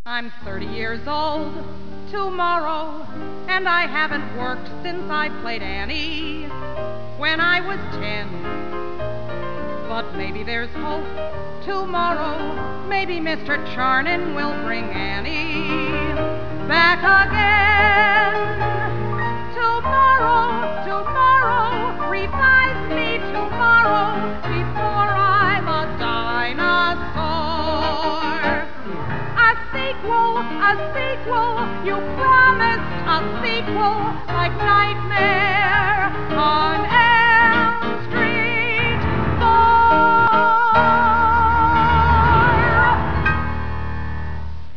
I'm 30 years old tomorrow, and I haven't worked since I played Annie when I was 10. But maybe there's hope tomorrow. Maybe Mr. Charnin will bring Annie back again. Tomorrow, revive me tomorrow before I'm a dinosaur. A sequel, you promised a sequel like Nightmare